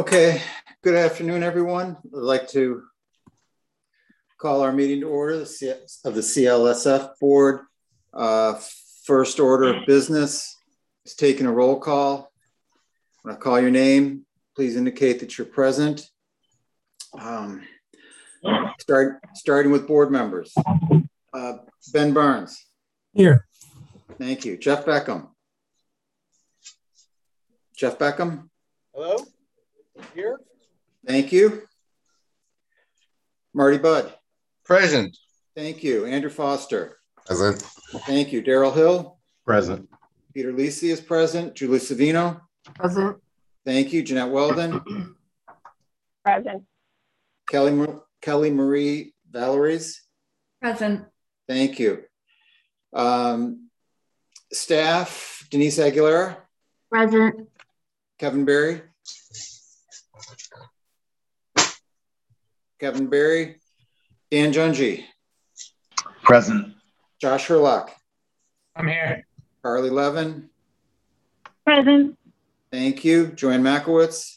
Okay, good afternoon, everyone. I'd like to call our meeting to order of the CLSF Board. First order of business is taking a roll call. When I call your name, please indicate that you're present. Starting with board members. Ben Barnes. Here. Thank you. Jeff Beckham. Jeff Beckham. Hello. Here. Thank you. Marty Budd. Present. Thank you. Andrew Foster. Present. Thank you. Daryl Hill. Present. Peter Lisi is present. Julie Savino. Present. Thank you. Jeanette Weldon. Present. Kelly Marie Valeries. Present. Thank you. Staff, Denise Aguilera. Present. Kevin Berry. Kevin Berry. Dan Junji. Present. Josh Herlock. I'm here. Carly Levin. Present. Thank you. Joanne Makowitz.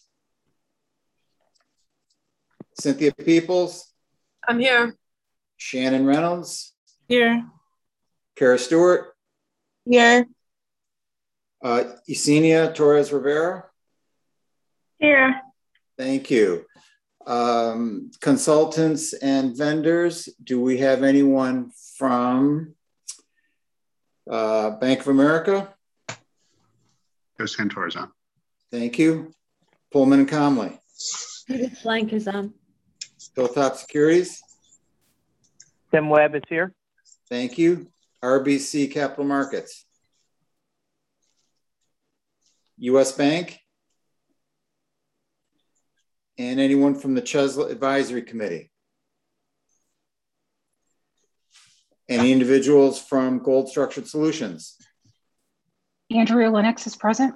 Cynthia Peoples. I'm here. Shannon Reynolds. Here. Kara Stewart. Here. Yesenia Torres Rivera. Here. Thank you. Consultants and vendors. Do we have anyone from Bank of America? There's Santor's on. Thank you. Pullman and Comley. Judith Blank is on. Hilltop Securities. Tim Webb is here. Thank you. RBC Capital Markets. US Bank. And anyone from the Chesla Advisory Committee? Any individuals from Gold Structured Solutions? Andrea Lennox is present.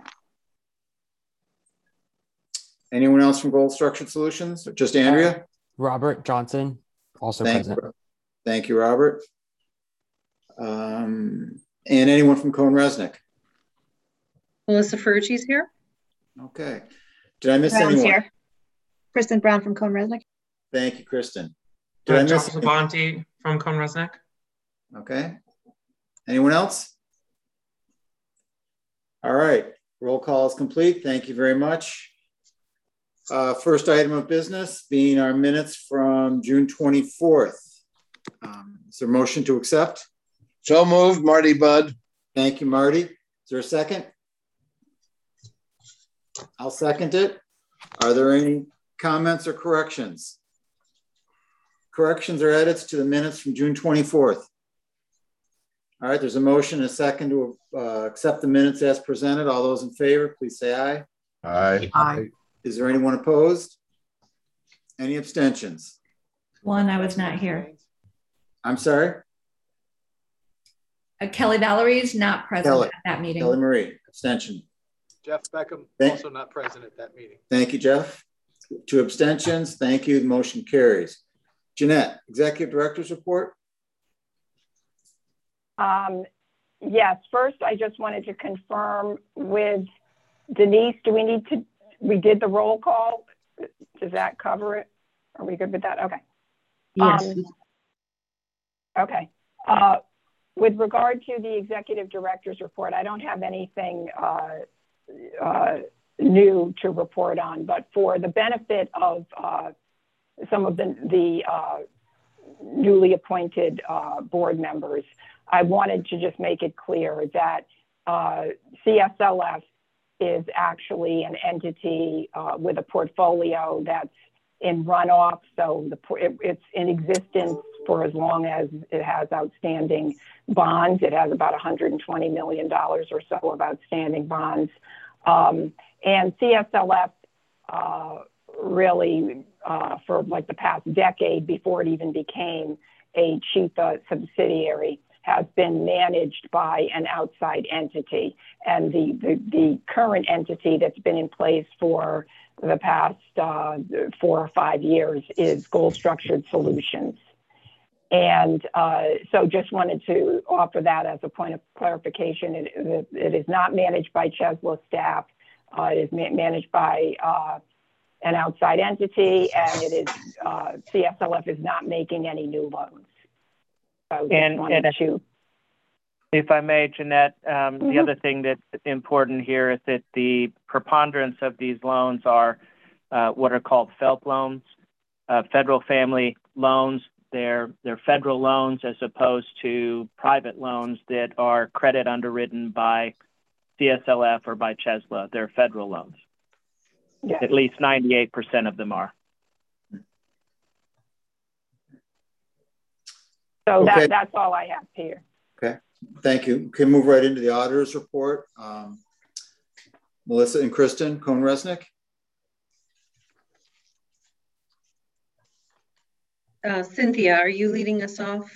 Anyone else from Gold Structured Solutions? Or just Andrea? Robert Johnson, also present. Thank you, Robert. And anyone from Cohn Resnick? Melissa Ferrucci is here. Okay. Did I miss Brown's anyone? here. Kristen Brown from Cohn Resnick. Thank you, Kristen. Did I miss John Labonte from Cohn Resnick. Okay. Anyone else? All right. Roll call is complete. Thank you very much. First item of business being our minutes from June 24th. Is there a motion to accept? So moved, Marty Budd. Thank you, Marty. Is there a second? I'll second it. Are there any comments or corrections? Corrections or edits to the minutes from June 24th? All right, there's a motion and a second to accept the minutes as presented. All those in favor, please say aye. Aye. Aye. Is there anyone opposed? Any abstentions? One, I was not here. I'm sorry? Kelly Valerie is not present at that meeting. Kelly Marie, abstention. Jeff Beckham, also not present at that meeting. Thank you, Jeff. 2 abstentions. Thank you. The motion carries. Jeanette, Executive Director's report. Yes, first I just wanted to confirm with Denise, we did the roll call? Does that cover it? Are we good with that? Okay. Yes. Okay. With regard to the Executive Director's report, I don't have anything new to report on, but for the benefit of some of the newly appointed board members, I wanted to just make it clear that CSLF is actually an entity with a portfolio that's in runoff. So it's in existence for as long as it has outstanding bonds. It has about $120 million or so of outstanding bonds. And CSLF really, for like the past decade before it even became a Chifa subsidiary, has been managed by an outside entity. And the current entity that's been in place for the past 4 or 5 years is Gold Structured Solutions. And so just wanted to offer that as a point of clarification. It is not managed by Chesla staff. It is managed by an outside entity, and it is CSLF is not making any new loans. So if I may, Jeanette, the other thing that's important here is that the preponderance of these loans are what are called FFELP loans, federal family loans. They're federal loans as opposed to private loans that are credit underwritten by CSLF or by CHESLA. They're federal loans. Yes. At least 98% of them are. So that's all I have here. Okay, thank you. Okay, move right into the auditor's report. Melissa and Kristen Kohn-Resnick. Cynthia, are you leading us off?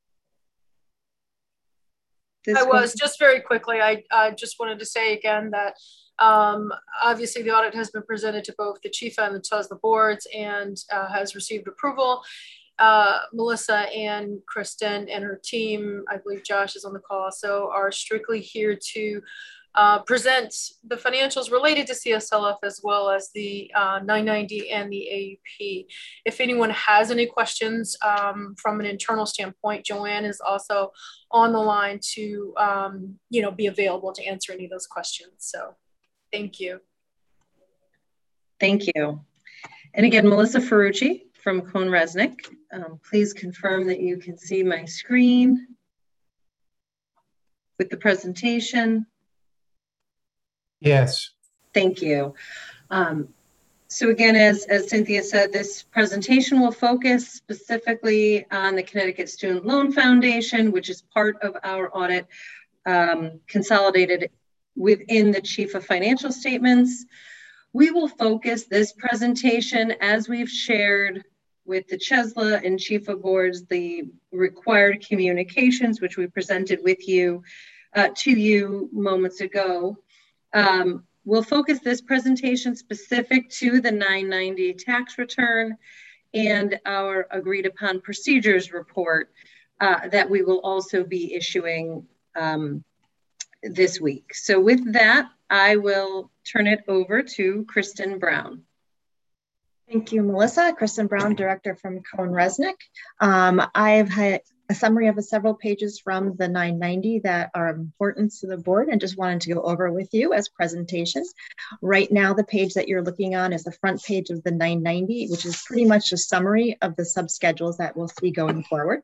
I was. Just very quickly, I just wanted to say again that obviously the audit has been presented to both the chief and the CHESLA boards and has received approval. Melissa and Kristen and her team, I believe Josh is on the call, so are strictly here to present the financials related to CSLF as well as the 990 and the AUP. If anyone has any questions from an internal standpoint, Joanne is also on the line to be available to answer any of those questions. So thank you. Thank you. And again, Melissa Ferrucci from Kohn-Resnick. Please confirm that you can see my screen with the presentation. Yes. Thank you. So again, as Cynthia said, this presentation will focus specifically on the Connecticut Student Loan Foundation, which is part of our audit consolidated within the Chief of Financial Statements. We will focus this presentation, as we've shared with the CHESLA and Chief of Boards, the required communications, which we presented with you to you moments ago. We'll focus this presentation specific to the 990 tax return and our agreed upon procedures report that we will also be issuing this week. So with that, I will turn it over to Kristen Brown. Thank you, Melissa. Kristen Brown, Director from Kohn-Resnick. I've had a summary of several pages from the 990 that are important to the board and just wanted to go over with you as presentations. Right now, the page that you're looking on is the front page of the 990, which is pretty much a summary of the subschedules that we'll see going forward.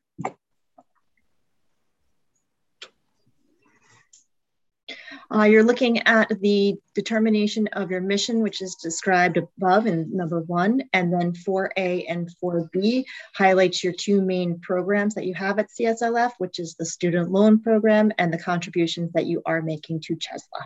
You're looking at the determination of your mission, which is described above in number 1, and then 4A and 4B highlights your two main programs that you have at CSLF, which is the student loan program and the contributions that you are making to CHESLA.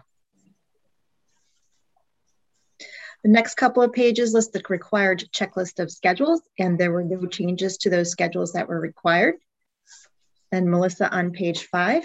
The next couple of pages list the required checklist of schedules, and there were no changes to those schedules that were required. And Melissa on page 5.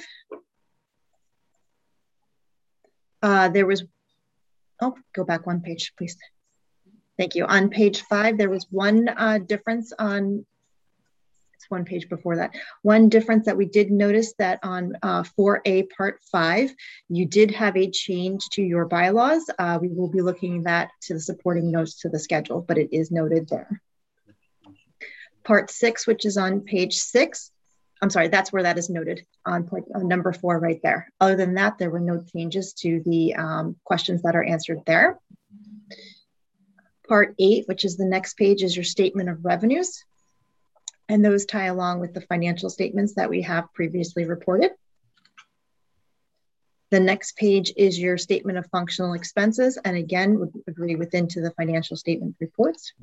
There was, go back one page, please. Thank you. On page 5, there was one difference on, it's one page before that. One difference that we did notice that on 4A part 5, you did have a change to your bylaws. We will be looking at that to the supporting notes to the schedule, but it is noted there. Part 6, which is on page 6. I'm sorry, that's where that is noted on number 4 right there. Other than that, there were no changes to the questions that are answered there. Part 8, which is the next page, is your statement of revenues. And those tie along with the financial statements that we have previously reported. The next page is your statement of functional expenses. And again, would agree into the financial statement reports.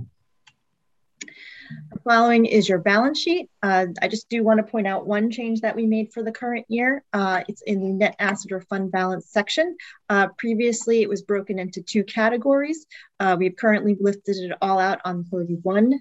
The following is your balance sheet. I just do want to point out one change that we made for the current year. It's in the net asset or fund balance section. Previously, it was broken into 2 categories. We've currently listed it all out on 31.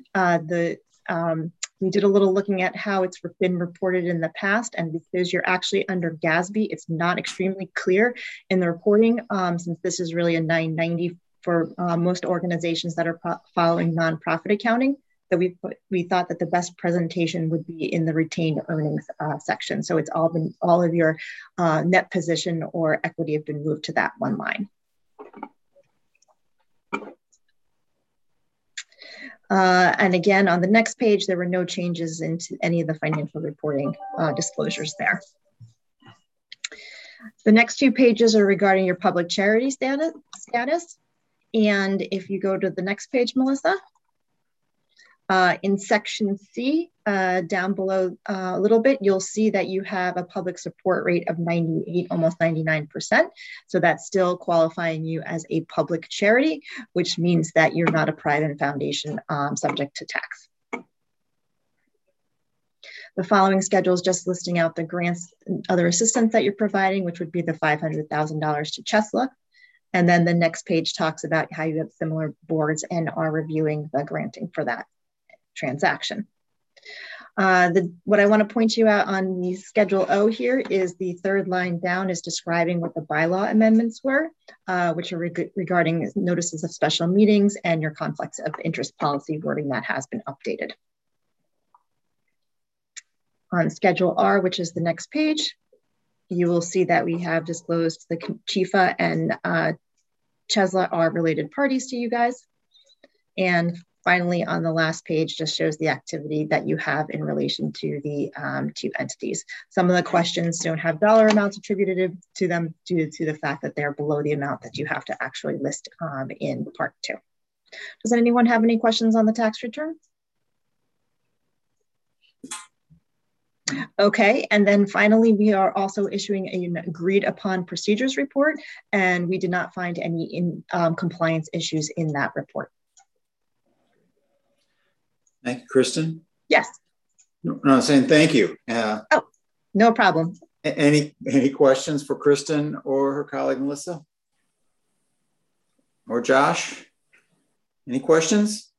We did a little looking at how it's been reported in the past, and because you're actually under GASB, it's not extremely clear in the reporting, since this is really a 990 for most organizations that are following nonprofit accounting. So we thought that the best presentation would be in the retained earnings section. So it's all of your net position or equity have been moved to that one line. And again, on the next page, there were no changes into any of the financial reporting disclosures there. The next 2 pages are regarding your public charity status. And if you go to the next page, Melissa, in section C, down below a little bit, you'll see that you have a public support rate of 98, almost 99%. So that's still qualifying you as a public charity, which means that you're not a private foundation subject to tax. The following schedule is just listing out the grants and other assistance that you're providing, which would be the $500,000 to Chesla. And then the next page talks about how you have similar boards and are reviewing the granting for that transaction. What I want to point you out on the Schedule O here is the 3rd line down is describing what the bylaw amendments were, which are regarding notices of special meetings and your conflicts of interest policy wording that has been updated. On Schedule R, which is the next page, you will see that we have disclosed the Chifa and Chesla are related parties to you guys. And finally, on the last page, just shows the activity that you have in relation to the 2 entities. Some of the questions don't have dollar amounts attributed to them due to the fact that they're below the amount that you have to actually list in Part 2. Does anyone have any questions on the tax return? Okay, and then finally, we are also issuing an agreed upon procedures report, and we did not find any compliance issues in that report. Thank you, Kristen. Yes. No, I'm saying thank you. Oh, no problem. Any questions for Kristen or her colleague, Melissa? Or Josh? Any questions?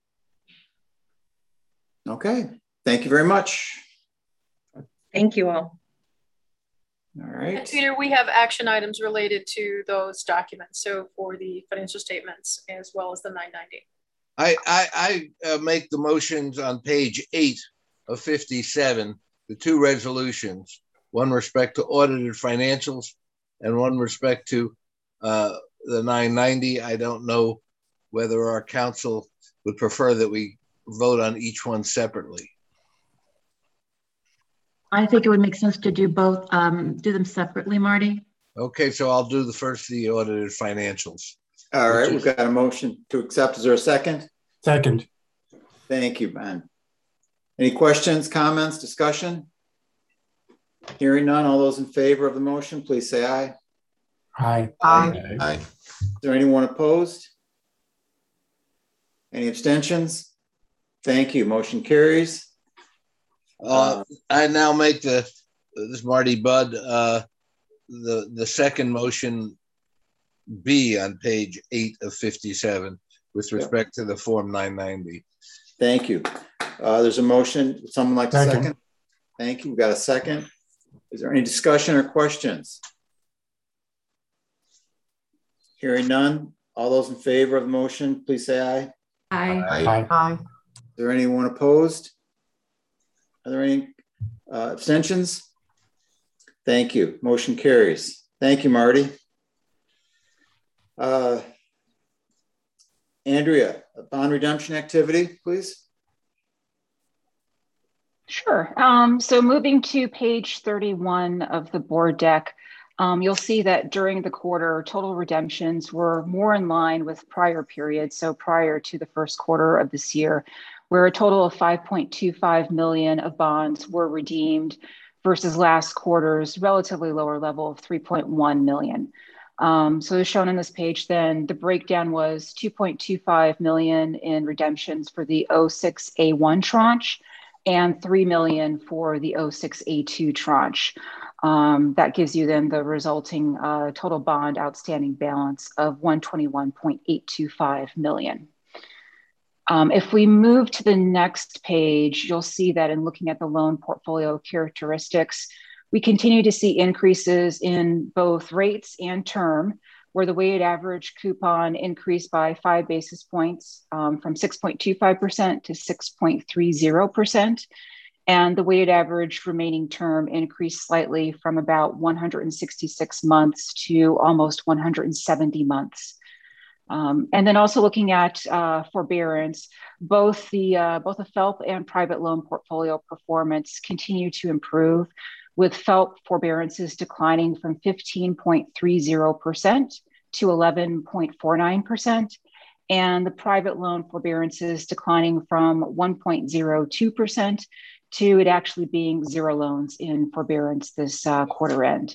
Okay, thank you very much. Thank you all. All right. And Peter, we have action items related to those documents. So for the financial statements as well as the 990. I make the motions on page 8 of 57, the 2 resolutions, one respect to audited financials and one respect to the 990. I don't know whether our council would prefer that we vote on each one separately. I think it would make sense to do both, do them separately, Marty. Okay, so I'll do the audited financials. All right, we've got a motion to accept. Is there a second? Second. Thank you, Ben. Any questions, comments, discussion? Hearing none, all those in favor of the motion, please say aye. Aye. Aye. Aye. Is there anyone opposed? Any abstentions? Thank you, motion carries. I now make this is Marty Budd, the second motion B on page 8 of 57 with respect to the Form 990. Thank you. There's a motion. Would someone like a second? Thank you. We've got a second. Is there any discussion or questions? Hearing none. All those in favor of the motion, please say aye. Aye. Aye. Aye. Is there anyone opposed? Are there any abstentions? Thank you. Motion carries. Thank you, Marty. Andrea, bond redemption activity, please. Sure. So moving to page 31 of the board deck, you'll see that during the quarter, total redemptions were more in line with prior periods. So prior to the first quarter of this year, where a total of 5.25 million of bonds were redeemed versus last quarter's relatively lower level of 3.1 million. So as shown on this page, then the breakdown was 2.25 million in redemptions for the 06A1 tranche and 3 million for the 06A2 tranche. That gives you then the resulting total bond outstanding balance of 121.825 million. If we move to the next page, you'll see that in looking at the loan portfolio characteristics, we continue to see increases in both rates and term, where the weighted average coupon increased by 5 basis points from 6.25% to 6.30%. And the weighted average remaining term increased slightly from about 166 months to almost 170 months. And then also looking at forbearance, both the FFELP and private loan portfolio performance continue to improve, with FFELP forbearances declining from 15.30% to 11.49%, and the private loan forbearances declining from 1.02% to it actually being 0 loans in forbearance this quarter end.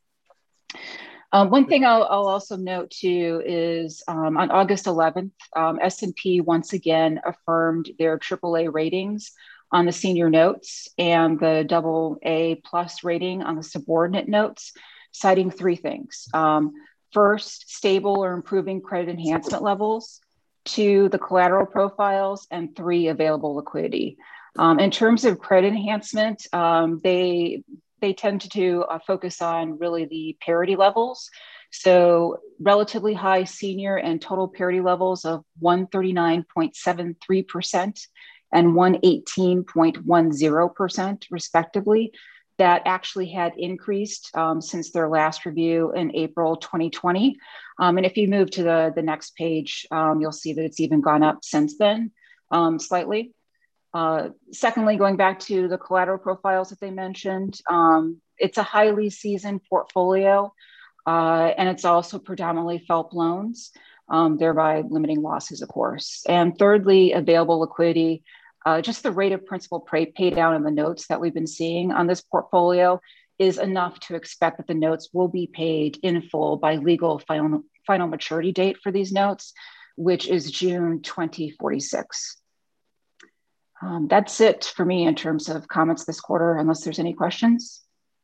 One thing I'll also note too is on August 11th, S&P once again affirmed their AAA ratings on the senior notes and the AA+ rating on the subordinate notes, citing 3 things. First, stable or improving credit enhancement levels. 2, the collateral profiles, and 3, available liquidity. In terms of credit enhancement, they tend to focus on really the parity levels. So relatively high senior and total parity levels of 139.73% and 118.10% respectively, that actually had increased since their last review in April 2020. And if you move to the next page, you'll see that it's even gone up since then, slightly. Secondly, going back to the collateral profiles that they mentioned, it's a highly seasoned portfolio, and it's also predominantly FFELP loans, thereby limiting losses, of course. And thirdly, available liquidity. Just the rate of principal pay down in the notes that we've been seeing on this portfolio is enough to expect that the notes will be paid in full by legal final maturity date for these notes, which is June 2046. That's it for me in terms of comments this quarter, unless there's any questions.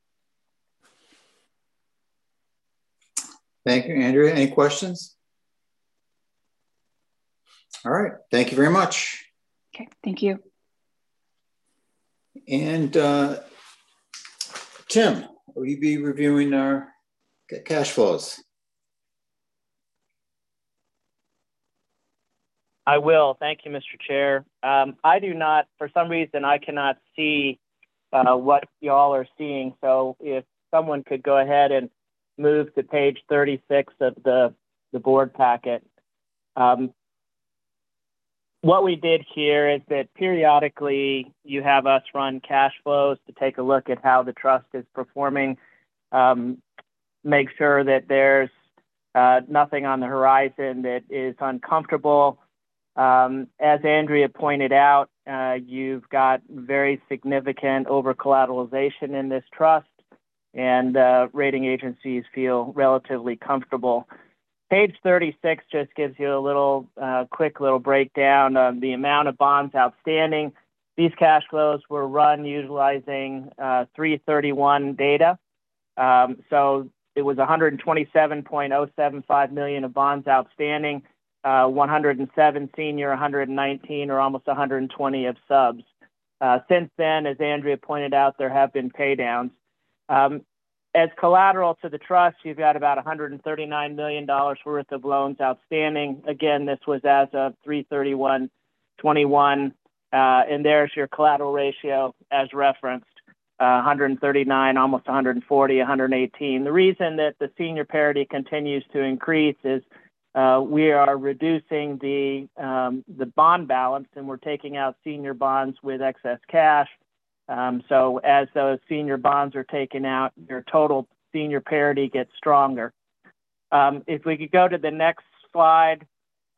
Thank you, Andrea. Any questions? All right, thank you very much. Okay, thank you. And Tim, will you be reviewing our cash flows? I will. Thank you, Mr. Chair. I do not, for some reason, I cannot see what y'all are seeing. So if someone could go ahead and move to page 36 of the board packet. What we did here is that periodically you have us run cash flows to take a look at how the trust is performing, make sure that there's nothing on the horizon that is uncomfortable. As Andrea pointed out, you've got very significant over-collateralization in this trust, and rating agencies feel relatively comfortable. Page 36 just gives you a little quick little breakdown of the amount of bonds outstanding. These cash flows were run utilizing 3/31 data. So it was 127.075 million of bonds outstanding, 107 senior, 119 or almost 120 of subs. Since then, as Andrea pointed out, there have been pay downs. As collateral to the trust, you've got about $139 million worth of loans outstanding. Again, this was as of 3/31/21, and there's your collateral ratio as referenced, 139, almost 140, 118. The reason that the senior parity continues to increase is we are reducing the bond balance, and we're taking out senior bonds with excess cash. So as those senior bonds are taken out, your total senior parity gets stronger. If we could go to the next slide,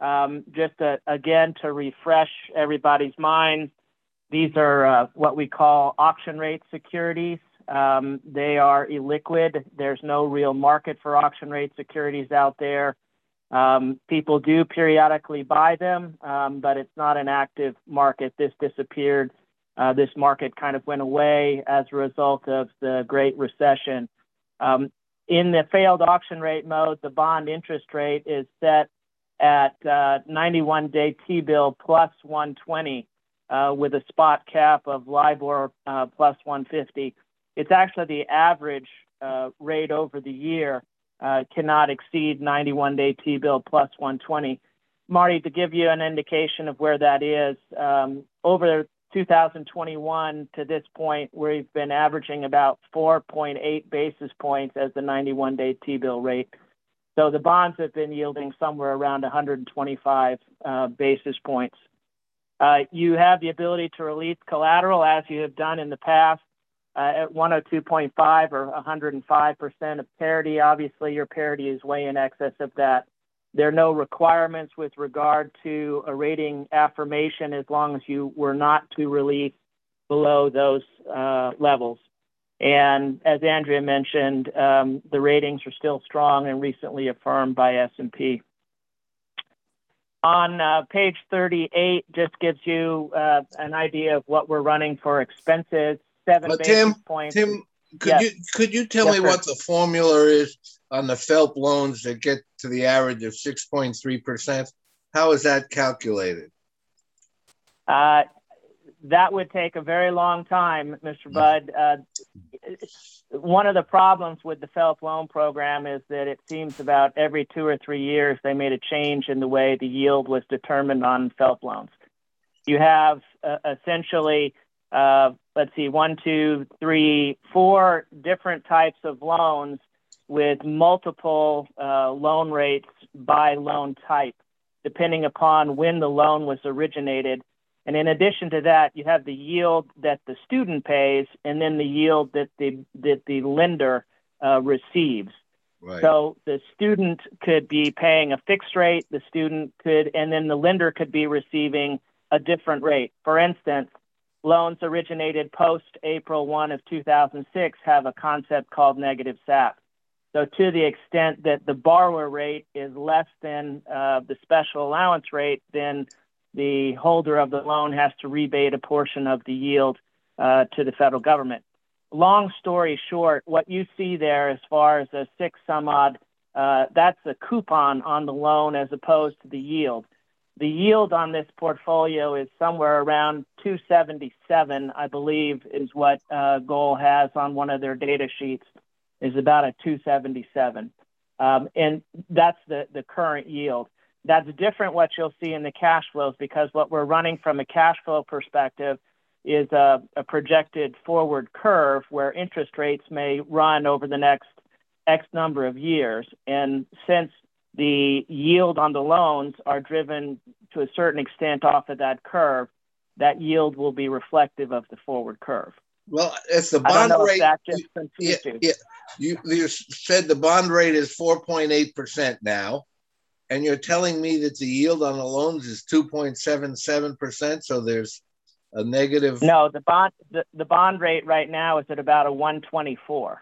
again, to refresh everybody's minds, these are what we call auction rate securities. They are illiquid. There's no real market for auction rate securities out there. People do periodically buy them, but it's not an active market. This disappeared. This market kind of went away as a result of the Great Recession. In the failed auction rate mode, the bond interest rate is set at 91-day T-bill plus 120 with a spot cap of LIBOR plus 150. It's actually the average rate over the year cannot exceed 91-day T-bill plus 120. Marty, to give you an indication of where that is, over 2021 to this point, we've been averaging about 4.8 basis points as the 91-day T-bill rate. So the bonds have been yielding somewhere around 125 basis points. You have the ability to release collateral as you have done in the past at 102.5 or 105% of parity. Obviously, your parity is way in excess of that. There are no requirements with regard to a rating affirmation as long as you were not to release below those levels. And as Andrea mentioned, the ratings are still strong and recently affirmed by S&P. On page 38, just gives you an idea of what we're running for expenses. 7 basis points. Tim, Yes. could you tell Yes, me sir. what the formula is on the FFELP loans that get to the average of 6.3%? How is that calculated? That would take a very long time, Mr. Budd. One of the problems with the FFELP loan program is that it seems about every 2 or 3 years they made a change in the way the yield was determined on FFELP loans. You have essentially, let's see, 1, 2, 3, 4 different types of loans with multiple loan rates by loan type, depending upon when the loan was originated. And in addition to that, you have the yield that the student pays and then the yield that the lender receives. Right. So the student could be paying a fixed rate, the student could, and then the lender could be receiving a different rate. For instance, loans originated post-April 1 of 2006 have a concept called negative SAP. So to the extent that the borrower rate is less than the special allowance rate, then the holder of the loan has to rebate a portion of the yield to the federal government. Long story short, what you see there as far as a 6 some odd, that's a coupon on the loan as opposed to the yield. The yield on this portfolio is somewhere around 277, I believe, is what Goal has on one of their data sheets, is about a 277. And that's the current yield. That's different what you'll see in the cash flows, because what we're running from a cash flow perspective is a projected forward curve where interest rates may run over the next X number of years. And since the yield on the loans are driven to a certain extent off of that curve, that yield will be reflective of the forward curve. Well, if the I don't bond know rate, if that just confused you. You said the bond rate is 4.8% now, and you're telling me that the yield on the loans is 2.77%. So there's a negative. No, the bond rate right now is at about a 124.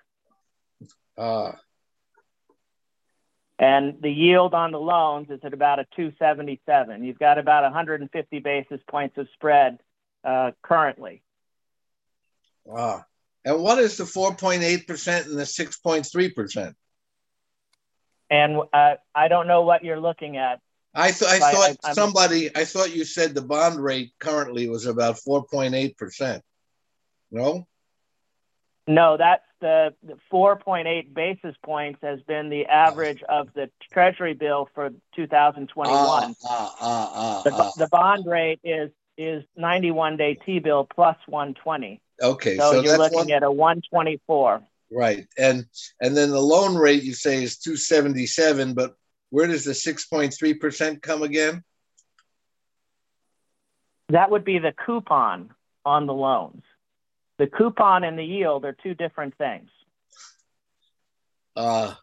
And the yield on the loans is at about a 277. You've got about 150 basis points of spread currently. And what is the 4.8% and the 6.3%? And I don't know what you're looking at. I thought you said the bond rate currently was about 4.8%. No? No, that's the 4.8 basis points has been the average of the Treasury bill for 2021. The bond rate is 91-day T-bill plus 120. Okay, so you're looking at a 124. Right, and then the loan rate you say is 277, but where does the 6.3% come again? That would be the coupon on the loans. The coupon and the yield are two different things. Why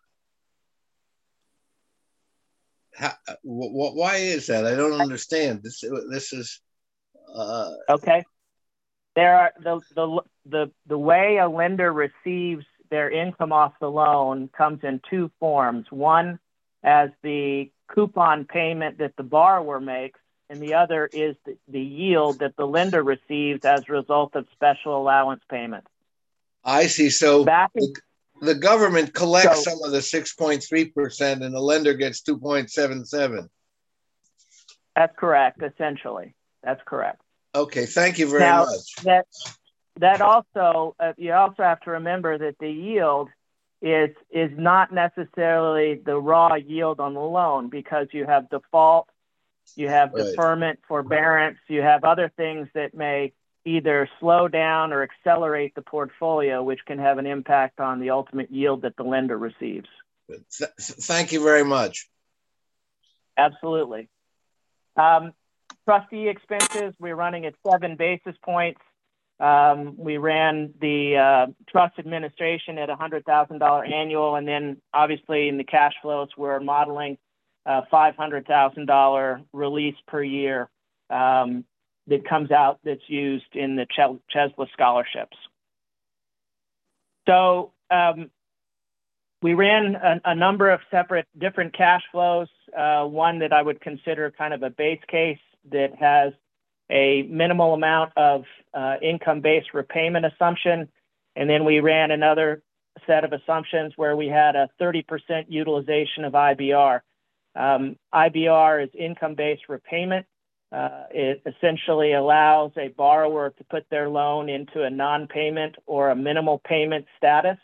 is that? I don't understand. This is okay. There are the way a lender receives their income off the loan comes in two forms. One as the coupon payment that the borrower makes, and the other is the yield that the lender receives as a result of special allowance payments. I see. So the government collects some of the 6.3% and the lender gets 2.77. That's correct, essentially. That's correct. Okay, thank you very much. That also, you also have to remember that the yield is not necessarily the raw yield on the loan, because you have default, you have deferment, forbearance, you have other things that may either slow down or accelerate the portfolio, which can have an impact on the ultimate yield that the lender receives. Thank you very much. Absolutely. Trustee expenses, we're running at 7 basis points. We ran the trust administration at $100,000 annual, and then obviously in the cash flows, we're modeling $500,000 release per year that comes out that's used in the Chesley scholarships. So we ran a number of different cash flows, one that I would consider kind of a base case that has a minimal amount of income-based repayment assumption. And then we ran another set of assumptions where we had a 30% utilization of IBR. IBR is income-based repayment. It essentially allows a borrower to put their loan into a non-payment or a minimal payment status.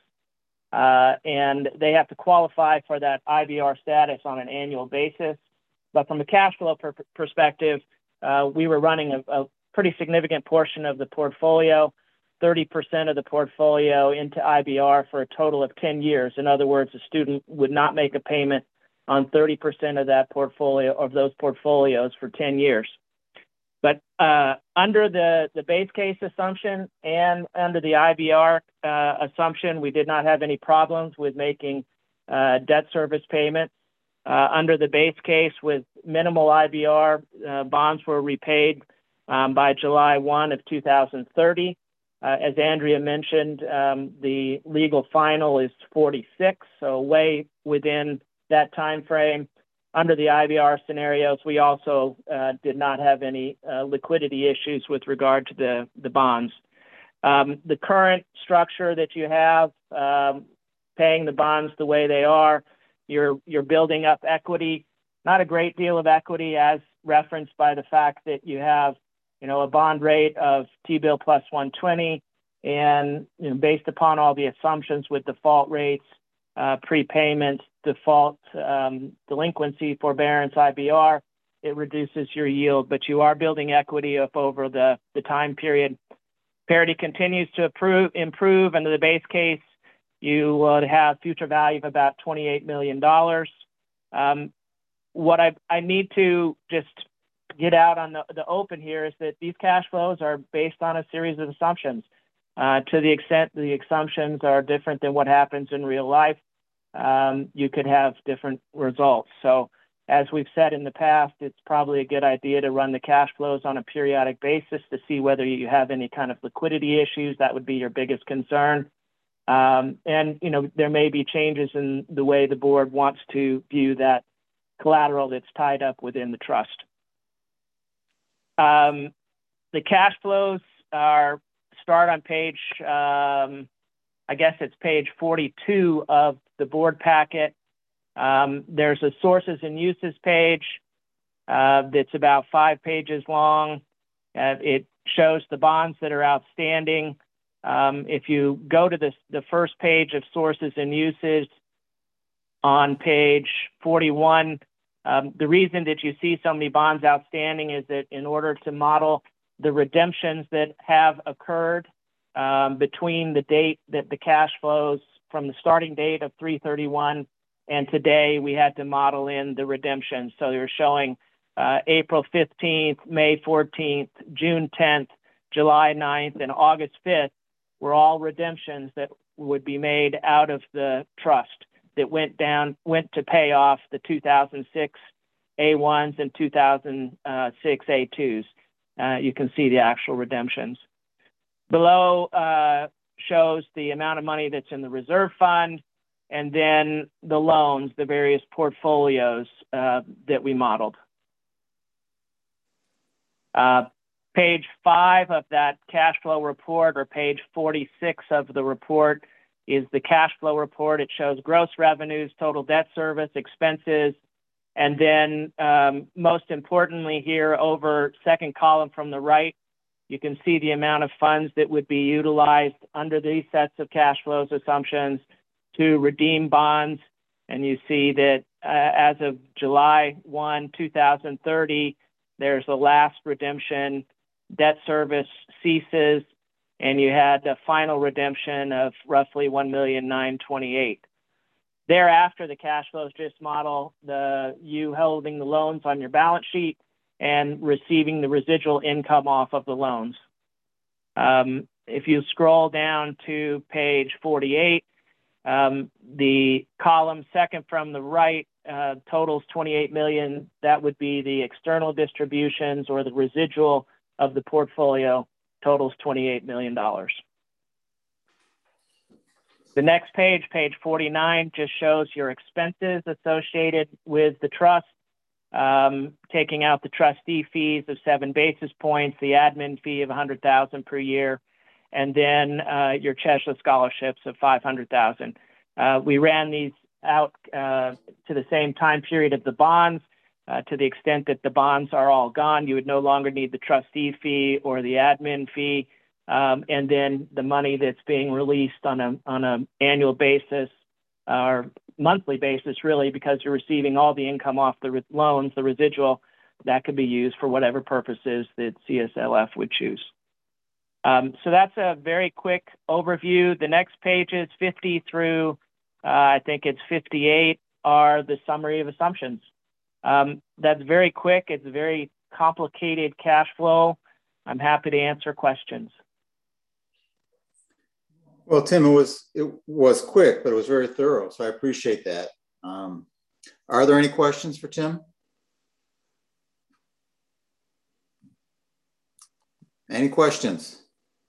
And they have to qualify for that IBR status on an annual basis. But from a cash flow perspective, we were running a pretty significant portion of the portfolio, 30% of the portfolio into IBR for a total of 10 years. In other words, a student would not make a payment on 30% of that portfolio, of those portfolios, for 10 years. But under the base case assumption and under the IBR assumption, we did not have any problems with making debt service payments. Under the base case with minimal IBR, bonds were repaid by July 1 of 2030. As Andrea mentioned, the legal final is 46, so way within that time frame. Under the IBR scenarios, we also did not have any liquidity issues with regard to the bonds. The current structure that you have, paying the bonds the way they are, you're building up equity, not a great deal of equity, as referenced by the fact that you have, a bond rate of T-bill plus 120, and based upon all the assumptions with default rates, prepayments, default, delinquency, forbearance, IBR, it reduces your yield, but you are building equity up over the time period. Parity continues to improve. Under the base case, you would have future value of about $28 million. What I need to just get out on the open here is that these cash flows are based on a series of assumptions. To the extent the assumptions are different than what happens in real life, you could have different results. So as we've said in the past, it's probably a good idea to run the cash flows on a periodic basis to see whether you have any kind of liquidity issues. That would be your biggest concern. And, there may be changes in the way the board wants to view that collateral that's tied up within the trust. The cash flows start on page, I guess it's page 42 of the board packet. There's a sources and uses page that's about 5 pages long. It shows the bonds that are outstanding. If you go to the first page of sources and uses on page 41, the reason that you see so many bonds outstanding is that in order to model the redemptions that have occurred between the date that the cash flows from the starting date of 3/31 and today, we had to model in the redemptions. So you're showing April 15th, May 14th, June 10th, July 9th, and August 5th were all redemptions that would be made out of the trust that went to pay off the 2006 A1s and 2006 A2s. You can see the actual redemptions. Below shows the amount of money that's in the reserve fund, and then the loans, the various portfolios that we modeled. Page 5 of that cash flow report, or page 46 of the report, is the cash flow report. It shows gross revenues, total debt service, expenses, and then most importantly here, over second column from the right, you can see the amount of funds that would be utilized under these sets of cash flows assumptions to redeem bonds. And you see that as of July 1, 2030, there's the last redemption, debt service ceases, and you had a final redemption of roughly $1,928,000. Thereafter, the cash flows just model you holding the loans on your balance sheet and receiving the residual income off of the loans. If you scroll down to page 48, the column second from the right totals $28 million. That would be the external distributions, or the residual of the portfolio totals $28 million. The next page, page 49, just shows your expenses associated with the trust, taking out the trustee fees of 7 basis points, the admin fee of $100,000 per year, and then your Cheshire scholarships of $500,000. We ran these out to the same time period of the bonds. To the extent that the bonds are all gone, you would no longer need the trustee fee or the admin fee. And then the money that's being released on an annual basis or monthly basis, really, because you're receiving all the income off the loans, the residual, that could be used for whatever purposes that CSLF would choose. So that's a very quick overview. The next pages, 50 through, I think it's 58, are the summary of assumptions. That's very quick. It's a very complicated cash flow. I'm happy to answer questions. Well, Tim, it was quick, but it was very thorough, so I appreciate that. Are there any questions for Tim? Any questions?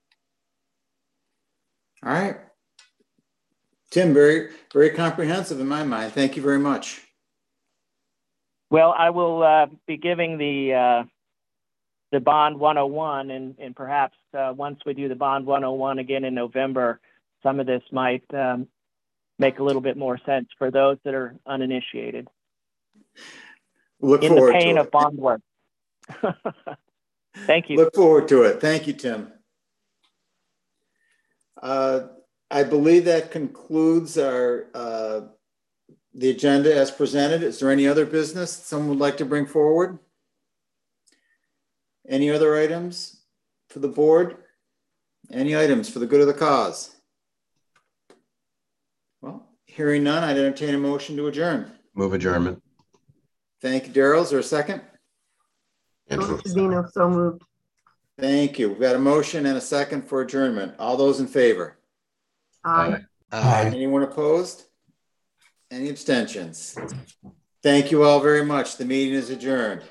All right. Tim, very, very comprehensive in my mind. Thank you very much. Well, I will be giving the Bond 101, and perhaps once we do the Bond 101 again in November, some of this might make a little bit more sense for those that are uninitiated. Look in forward the pain to of it. bond work. Thank you. Look forward to it. Thank you, Tim. I believe that concludes our the agenda as presented. Is there any other business someone would like to bring forward? Any other items for the board? Any items for the good of the cause? Well, hearing none, I'd entertain a motion to adjourn. Move adjournment. Thank you, Daryl. Is there a second? Savino, so moved. Thank you. We've got a motion and a second for adjournment. All those in favor? Aye. Aye. Anyone opposed? Any abstentions? Thank you all very much. The meeting is adjourned.